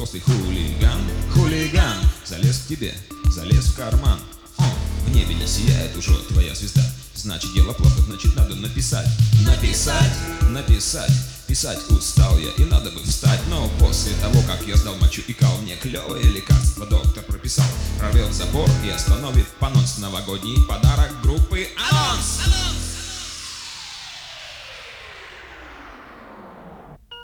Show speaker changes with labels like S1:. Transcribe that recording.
S1: после хулиган. Хулиган залез к тебе, залез в карман. В небе не сияет уже твоя звезда. Значит, дело плохо, значит, надо написать. Написать, написать. Писать устал я и надо бы встать. Но после того, как я сдал мочу и кал, мне клевое лекарство доктор прописал. Прорвет забор и остановит понос. Новогодний подарок группы Анонс.